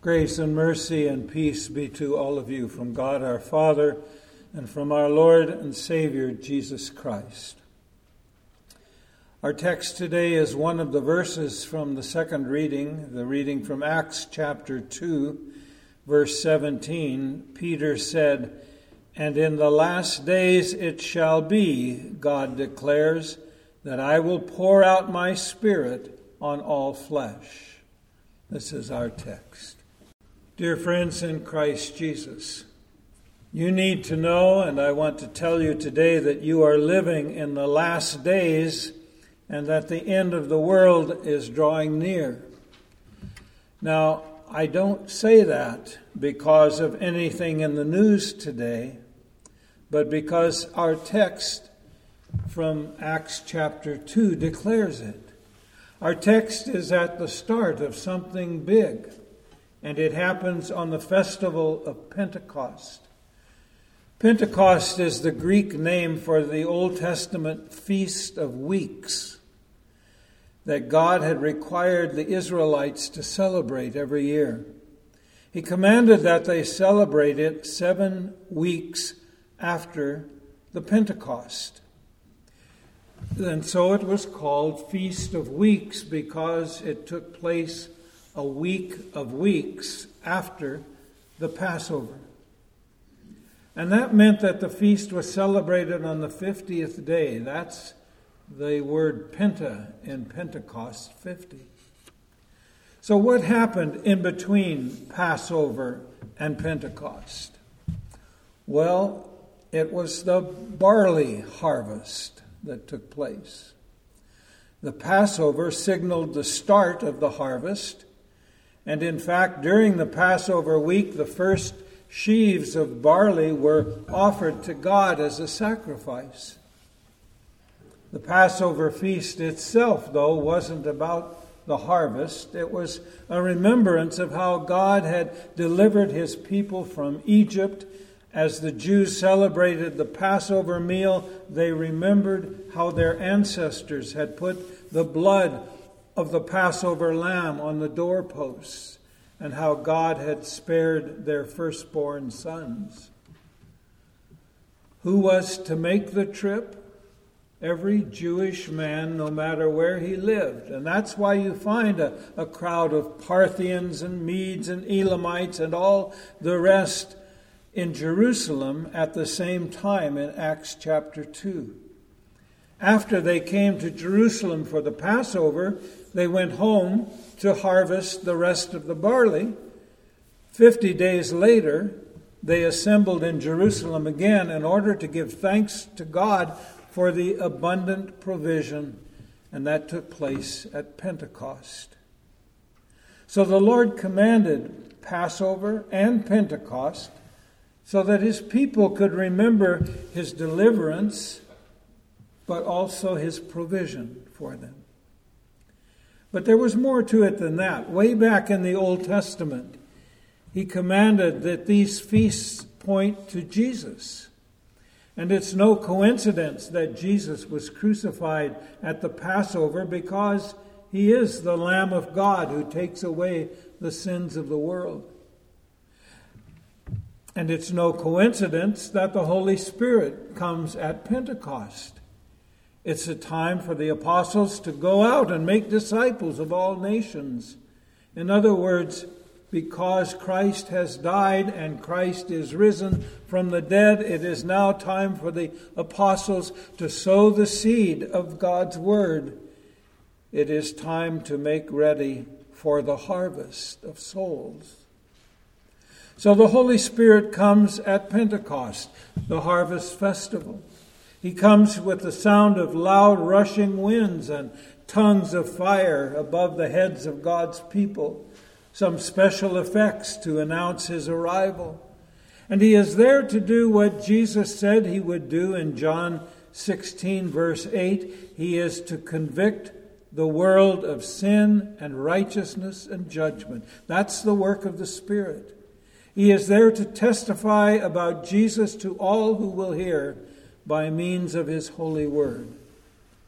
Grace and mercy and peace be to all of you from God our Father and from our Lord and Savior Jesus Christ. Our text today is one of the verses from the second reading, the reading from Acts chapter 2, verse 17. Peter said, "And in the last days it shall be, God declares, that I will pour out my Spirit on all flesh." This is our text. Dear friends in Christ Jesus, you need to know, and I want to tell you today, that you are living in the last days and that the end of the world is drawing near. Now, I don't say that because of anything in the news today, but because our text from Acts chapter 2 declares it. Our text is at the start of something big, and it happens on the festival of Pentecost. Pentecost is the Greek name for the Old Testament Feast of Weeks that God had required the Israelites to celebrate every year. He commanded that they celebrate it 7 weeks after the Pentecost. And so it was called Feast of Weeks because it took place a week of weeks after the Passover. And that meant that the feast was celebrated on the 50th day. That's the word penta in Pentecost, 50. So what happened in between Passover and Pentecost? Well, it was the barley harvest that took place. The Passover signaled the start of the harvest. And in fact, during the Passover week, the first sheaves of barley were offered to God as a sacrifice. The Passover feast itself, though, wasn't about the harvest. It was a remembrance of how God had delivered his people from Egypt. As the Jews celebrated the Passover meal, they remembered how their ancestors had put the blood of the Passover lamb on the doorposts, and how God had spared their firstborn sons. Who was to make the trip? Every Jewish man, no matter where he lived. And that's why you find a crowd of Parthians and Medes and Elamites and all the rest in Jerusalem at the same time in Acts chapter 2. After they came to Jerusalem for the Passover, they went home to harvest the rest of the barley. 50 days later, they assembled in Jerusalem again in order to give thanks to God for the abundant provision, and that took place at Pentecost. So the Lord commanded Passover and Pentecost so that his people could remember his deliverance, but also his provision for them. But there was more to it than that. Way back in the Old Testament, he commanded that these feasts point to Jesus. And it's no coincidence that Jesus was crucified at the Passover, because he is the Lamb of God who takes away the sins of the world. And it's no coincidence that the Holy Spirit comes at Pentecost. It's a time for the apostles to go out and make disciples of all nations. In other words, because Christ has died and Christ is risen from the dead, it is now time for the apostles to sow the seed of God's word. It is time to make ready for the harvest of souls. So the Holy Spirit comes at Pentecost, the harvest festival. He comes with the sound of loud rushing winds and tongues of fire above the heads of God's people, some special effects to announce his arrival. And he is there to do what Jesus said he would do in John 16, verse 8. He is to convict the world of sin and righteousness and judgment. That's the work of the Spirit. He is there to testify about Jesus to all who will hear by means of his holy word.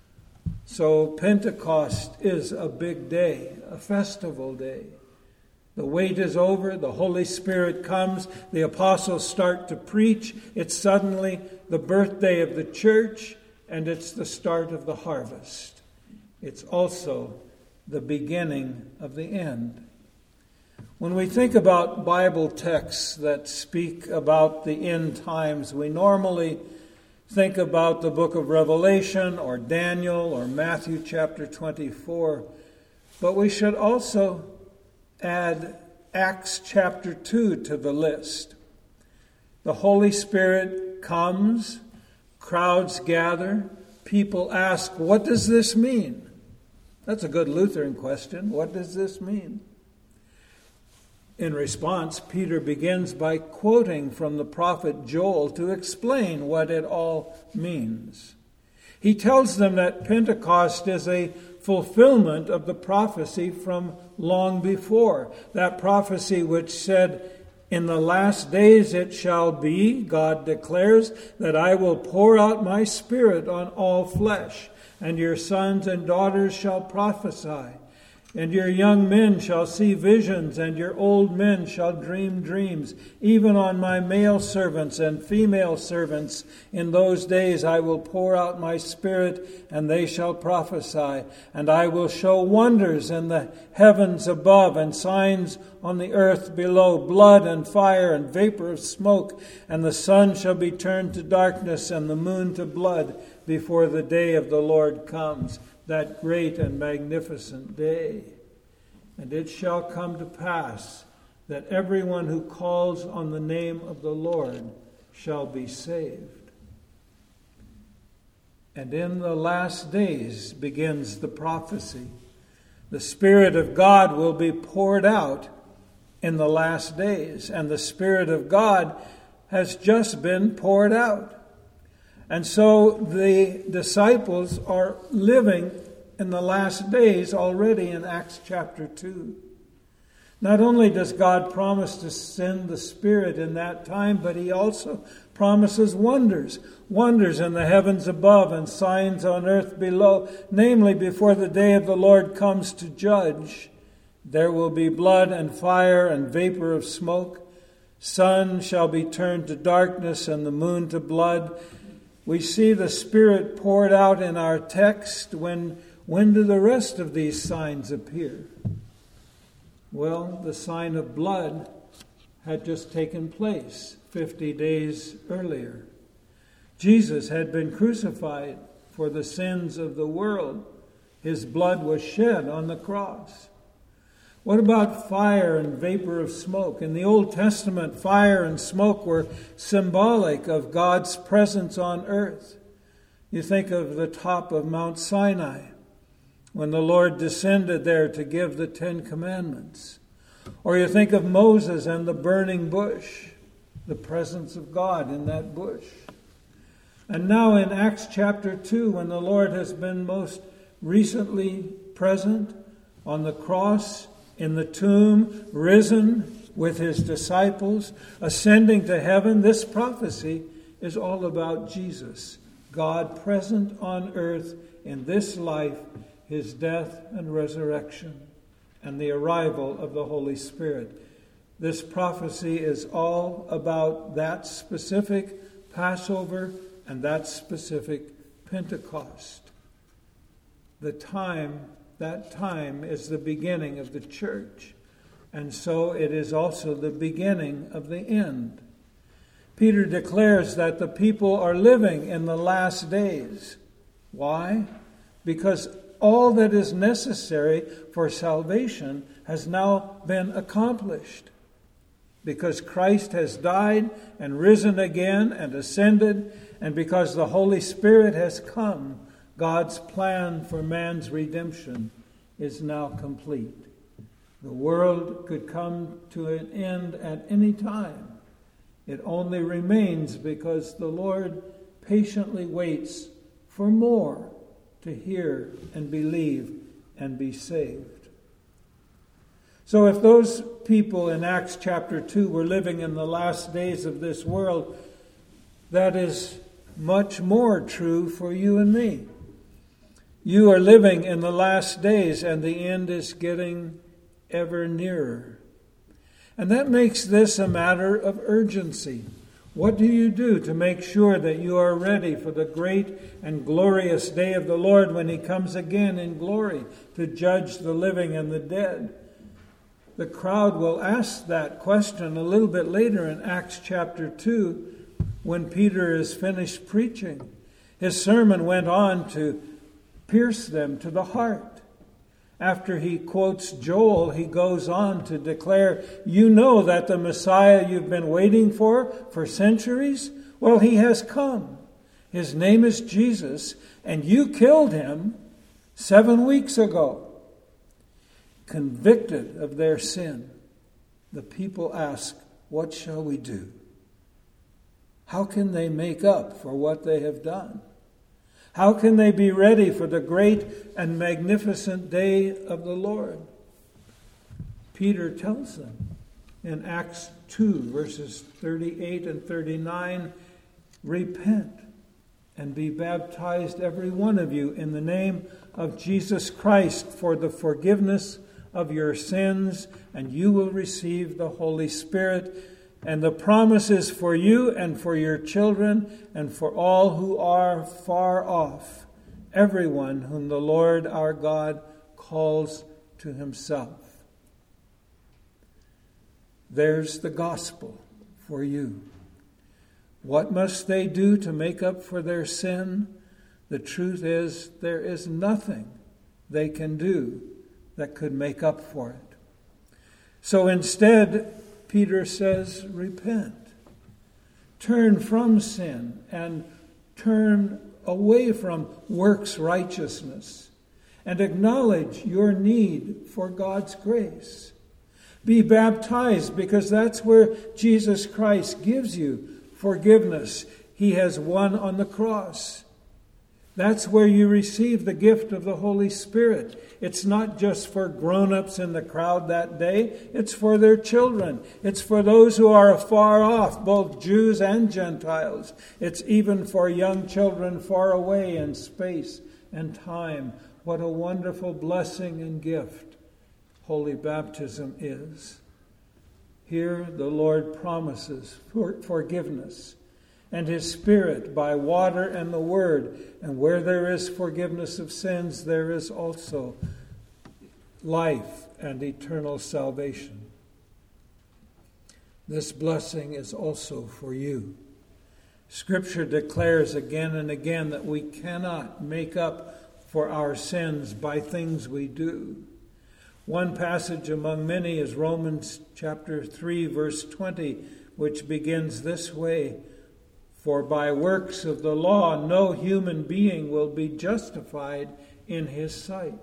So Pentecost is a big day, a festival day. The wait is over. The Holy Spirit comes. The apostles start to preach. It's suddenly the birthday of the church, and it's the start of the harvest. It's also the beginning of the end. When we think about Bible texts that speak about the end times, we normally think about the book of Revelation or Daniel or Matthew chapter 24. But we should also add Acts chapter 2 to the list. The Holy Spirit comes, crowds gather, people ask, what does this mean? That's a good Lutheran question. What does this mean? In response, Peter begins by quoting from the prophet Joel to explain what it all means. He tells them that Pentecost is a fulfillment of the prophecy from long before. That prophecy which said, in the last days it shall be, God declares, that I will pour out my Spirit on all flesh, and your sons and daughters shall prophesy. And your young men shall see visions, and your old men shall dream dreams. Even on my male servants and female servants in those days I will pour out my Spirit, and they shall prophesy. And I will show wonders in the heavens above, and signs on the earth below, blood and fire and vapor of smoke. And the sun shall be turned to darkness, and the moon to blood, before the day of the Lord comes, that great and magnificent day. And it shall come to pass that everyone who calls on the name of the Lord shall be saved. And in the last days begins the prophecy. The Spirit of God will be poured out in the last days, and the Spirit of God has just been poured out. And so the disciples are living in the last days already in Acts chapter 2. Not only does God promise to send the Spirit in that time, but he also promises wonders. Wonders in the heavens above and signs on earth below. Namely, before the day of the Lord comes to judge, there will be blood and fire and vapor of smoke. Sun shall be turned to darkness and the moon to blood. We see the Spirit poured out in our text. When do the rest of these signs appear? Well, the sign of blood had just taken place 50 days earlier. Jesus had been crucified for the sins of the world. His blood was shed on the cross. What about fire and vapor of smoke? In the Old Testament, fire and smoke were symbolic of God's presence on earth. You think of the top of Mount Sinai, when the Lord descended there to give the Ten Commandments. Or you think of Moses and the burning bush, the presence of God in that bush. And now in Acts chapter 2, when the Lord has been most recently present on the cross, in the tomb, risen with his disciples, ascending to heaven, this prophecy is all about Jesus, God present on earth in this life, his death and resurrection, and the arrival of the Holy Spirit. This prophecy is all about that specific Passover and that specific Pentecost. That time is the beginning of the church, and so it is also the beginning of the end. Peter declares that the people are living in the last days. Why? Because all that is necessary for salvation has now been accomplished. Because Christ has died and risen again and ascended, and because the Holy Spirit has come, God's plan for man's redemption is now complete. The world could come to an end at any time. It only remains because the Lord patiently waits for more to hear and believe and be saved. So if those people in Acts chapter 2 were living in the last days of this world, that is much more true for you and me. You are living in the last days, and the end is getting ever nearer. And that makes this a matter of urgency. What do you do to make sure that you are ready for the great and glorious day of the Lord when He comes again in glory to judge the living and the dead? The crowd will ask that question a little bit later in Acts chapter 2 when Peter is finished preaching. His sermon went on to pierce them to the heart. After he quotes Joel, he goes on to declare, you know that the Messiah you've been waiting for centuries? Well, He has come. His name is Jesus, and you killed Him 7 weeks ago. Convicted of their sin, the people ask, what shall we do? How can they make up for what they have done? How can they be ready for the great and magnificent day of the Lord? Peter tells them in Acts 2, verses 38 and 39, repent and be baptized, every one of you, in the name of Jesus Christ for the forgiveness of your sins, and you will receive the Holy Spirit. And the promise is for you and for your children and for all who are far off, everyone whom the Lord our God calls to Himself. There's the gospel for you. What must they do to make up for their sin? The truth is, there is nothing they can do that could make up for it. So instead, Peter says, repent. Turn from sin and turn away from works righteousness and acknowledge your need for God's grace. Be baptized, because that's where Jesus Christ gives you forgiveness He has won on the cross. That's where you receive the gift of the Holy Spirit. It's not just for grown-ups in the crowd that day. It's for their children. It's for those who are afar off, both Jews and Gentiles. It's even for young children far away in space and time. What a wonderful blessing and gift holy baptism is. Here the Lord promises forgiveness and His Spirit by water and the Word. And where there is forgiveness of sins, there is also life and eternal salvation. This blessing is also for you. Scripture declares again and again that we cannot make up for our sins by things we do. One passage among many is Romans chapter 3, verse 20, which begins this way: for by works of the law no human being will be justified in His sight.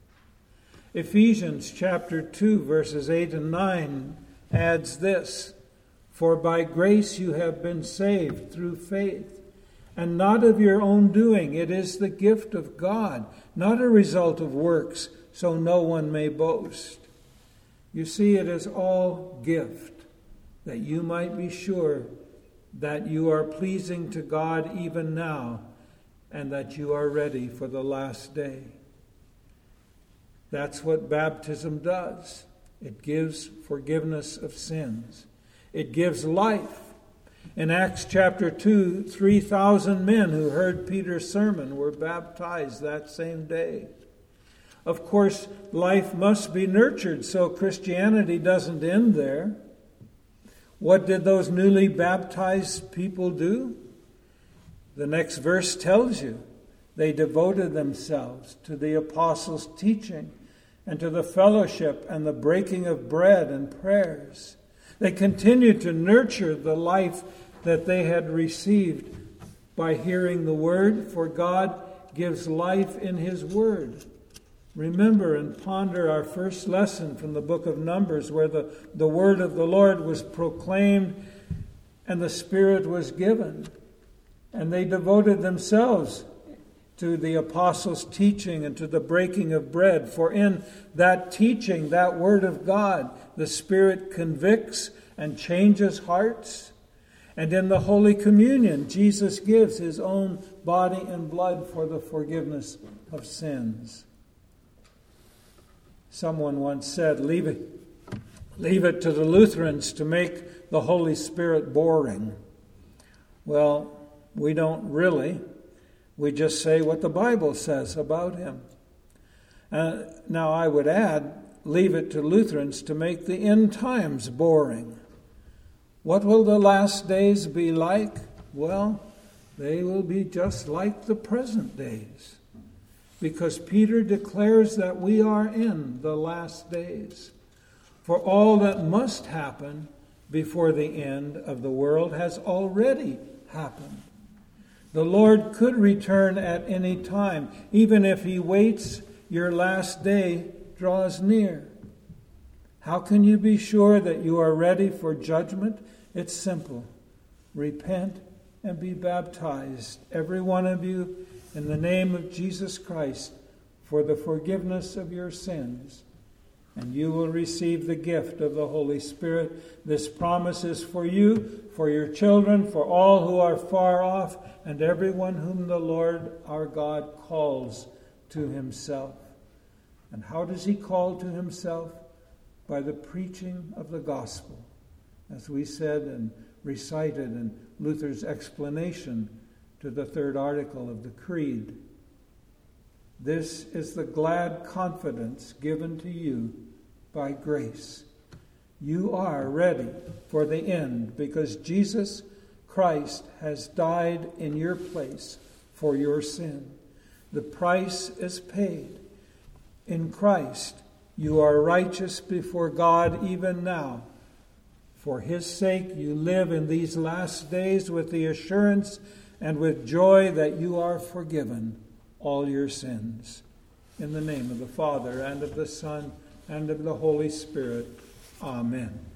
Ephesians chapter 2, verses 8 and 9 adds this: for by grace you have been saved through faith, and not of your own doing. It is the gift of God, not a result of works, so no one may boast. You see, it is all gift, that you might be sure that you are pleasing to God even now, and that you are ready for the last day. That's what baptism does. It gives forgiveness of sins. It gives life. In Acts chapter 2, 3,000 men who heard Peter's sermon were baptized that same day. Of course, life must be nurtured, so Christianity doesn't end there. What did those newly baptized people do? The next verse tells you. They devoted themselves to the apostles' teaching and to the fellowship and the breaking of bread and prayers. They continued to nurture the life that they had received by hearing the Word, for God gives life in His Word. Remember and ponder our first lesson from the book of Numbers, where the word of the Lord was proclaimed and the Spirit was given. And they devoted themselves to the apostles' teaching and to the breaking of bread. For in that teaching, that word of God, the Spirit convicts and changes hearts. And in the Holy Communion, Jesus gives His own body and blood for the forgiveness of sins. Someone once said, leaving Leave it to the Lutherans to make the Holy Spirit boring. Well, we don't really. We just say what the Bible says about him. Now, I would add, leave it to Lutherans to make the end times boring. What will the last days be like? Well, they will be just like the present days, because Peter declares that we are in the last days. For all that must happen before the end of the world has already happened. The Lord could return at any time. Even if he waits, your last day draws near. How can you be sure that you are ready for judgment? It's simple. Repent and be baptized, every one of you, in the name of Jesus Christ, for the forgiveness of your sins, and you will receive the gift of the Holy Spirit. This promise is for you, for your children, for all who are far off, and everyone whom the Lord our God calls to himself. And how does he call to himself? By the preaching of the gospel, as we said and recited in Luther's explanation to the third article of the Creed. This is the glad confidence given to you by grace. You are ready for the end because Jesus Christ has died in your place for your sin. The price is paid. In Christ, you are righteous before God even now. For his sake, you live in these last days with the assurance and with joy that you are forgiven all your sins. In the name of the Father, and of the Son, and of the Holy Spirit. Amen.